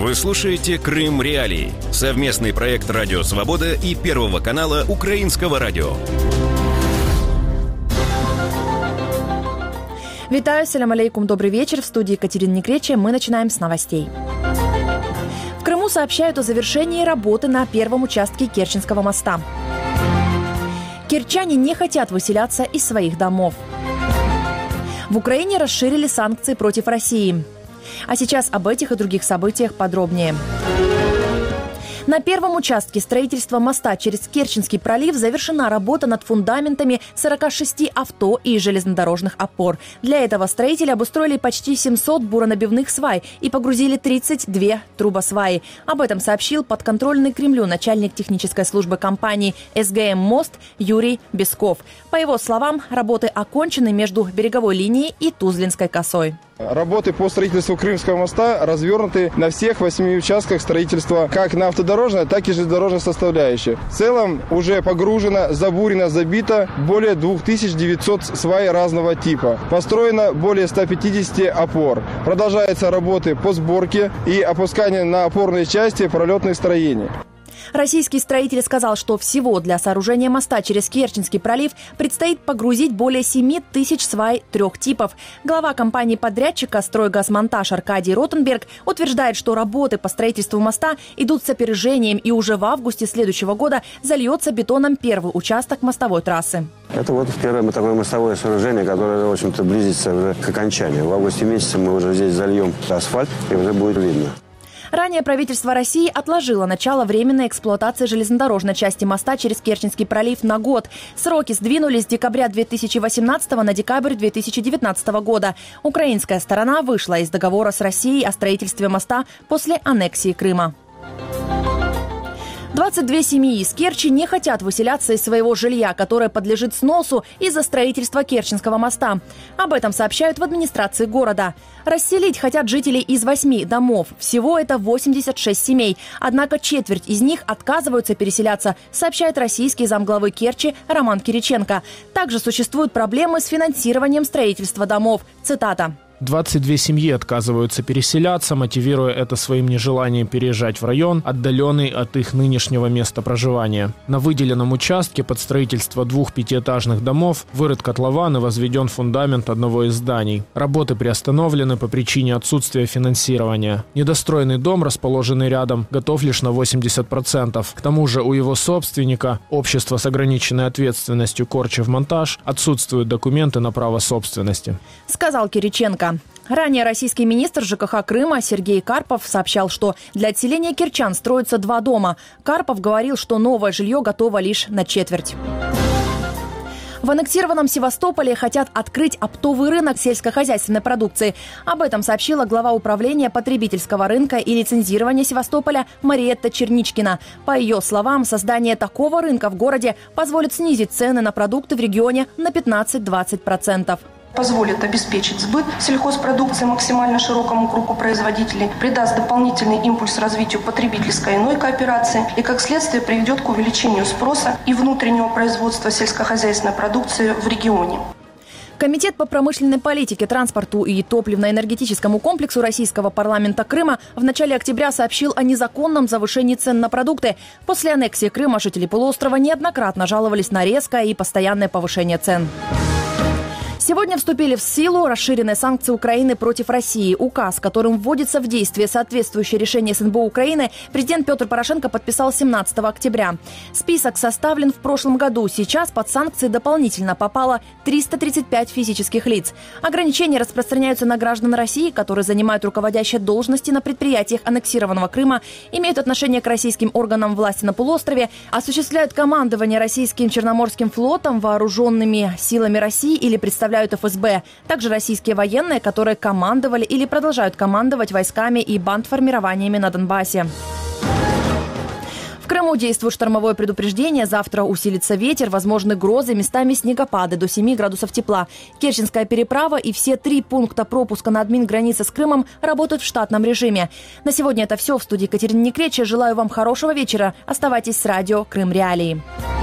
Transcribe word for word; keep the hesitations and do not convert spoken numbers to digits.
Вы слушаете «Крым Реалии» – совместный проект «Радио Свобода» и Первого канала Украинского радио. Витаю, салям алейкум, добрый вечер. В студии Екатерина Некречия мы начинаем с новостей. В Крыму сообщают о завершении работы на первом участке Керченского моста. Керчане не хотят выселяться из своих домов. В Украине расширили санкции против России. А сейчас об этих и других событиях подробнее. На первом участке строительства моста через Керченский пролив завершена работа над фундаментами сорока шести авто и железнодорожных опор. Для этого строители обустроили почти семьсот буронабивных свай и погрузили тридцать две трубосваи. Об этом сообщил подконтрольный Кремлю начальник технической службы компании эс гэ эм «Мост» Юрий Бесков. По его словам, работы окончены между береговой линией и Тузлинской косой. Работы по строительству Крымского моста развернуты на всех восьми участках строительства, как на автодорожной, так и железнодорожной составляющей. В целом уже погружено, забурено, забито более двух тысяч девятисот свай разного типа. Построено более ста пятидесяти опор. Продолжаются работы по сборке и опусканию на опорные части пролетных строений. Российский строитель сказал, что всего для сооружения моста через Керченский пролив предстоит погрузить более семи тысяч свай трех типов. Глава компании-подрядчика «Стройгазмонтаж» Аркадий Ротенберг утверждает, что работы по строительству моста идут с опережением, и уже в августе следующего года зальется бетоном первый участок мостовой трассы. Это вот первое такое мостовое сооружение, которое, в общем-то, близится уже к окончанию. В августе месяце мы уже здесь зальем асфальт, и уже будет видно. Ранее правительство России отложило начало временной эксплуатации железнодорожной части моста через Керченский пролив на год. Сроки сдвинулись с декабря две тысячи восемнадцатого на декабрь две тысячи девятнадцатого года. Украинская сторона вышла из договора с Россией о строительстве моста после аннексии Крыма. двадцать две семьи из Керчи не хотят выселяться из своего жилья, которое подлежит сносу из-за строительства Керченского моста. Об этом сообщают в администрации города. Расселить хотят жителей из восьми домов. Всего это восемьдесят шесть семей. Однако четверть из них отказываются переселяться, сообщает российский замглавы Керчи Роман Кириченко. Также существуют проблемы с финансированием строительства домов. Цитата. двадцать две семьи отказываются переселяться, мотивируя это своим нежеланием переезжать в район, отдаленный от их нынешнего места проживания. На выделенном участке под строительство двух пятиэтажных домов вырыт котлован и возведен фундамент одного из зданий. Работы приостановлены по причине отсутствия финансирования. Недостроенный дом, расположенный рядом, готов лишь на восемьдесят процентов. К тому же у его собственника, общества с ограниченной ответственностью «Корчевмонтаж», отсутствуют документы на право собственности. Сказал Кириченко. Ранее российский министр жэ ка ха Крыма Сергей Карпов сообщал, что для отселения кирчан строятся два дома. Карпов говорил, что новое жилье готово лишь на четверть. В аннексированном Севастополе хотят открыть оптовый рынок сельскохозяйственной продукции. Об этом сообщила глава управления потребительского рынка и лицензирования Севастополя Мариетта Черничкина. По ее словам, создание такого рынка в городе позволит снизить цены на продукты в регионе на пятнадцать-двадцать процентов. Позволит обеспечить сбыт сельхозпродукции максимально широкому кругу производителей, придаст дополнительный импульс развитию потребительской иной кооперации и, как следствие, приведет к увеличению спроса и внутреннего производства сельскохозяйственной продукции в регионе. Комитет по промышленной политике, транспорту и топливно-энергетическому комплексу Российского парламента Крыма в начале октября сообщил о незаконном завышении цен на продукты. После аннексии Крыма жители полуострова неоднократно жаловались на резкое и постоянное повышение цен. Сегодня вступили в силу расширенные санкции Украины против России. Указ, которым вводится в действие соответствующее решение эс эн бэ о Украины, президент Петр Порошенко подписал семнадцатого октября. Список составлен в прошлом году. Сейчас под санкции дополнительно попало триста тридцать пять физических лиц. Ограничения распространяются на граждан России, которые занимают руководящие должности на предприятиях аннексированного Крыма, имеют отношение к российским органам власти на полуострове, осуществляют командование российским Черноморским флотом, вооруженными силами России или представляют эф эс бэ. Также российские военные, которые командовали или продолжают командовать войсками и бандформированиями на Донбассе. В Крыму действует штормовое предупреждение. Завтра усилится ветер, возможны грозы, местами снегопады до семи градусов тепла. Керченская переправа и все три пункта пропуска на админгранице с Крымом работают в штатном режиме. На сегодня это все. В студии Екатерина Некречия. Желаю вам хорошего вечера. Оставайтесь с радио «Крым Реалии».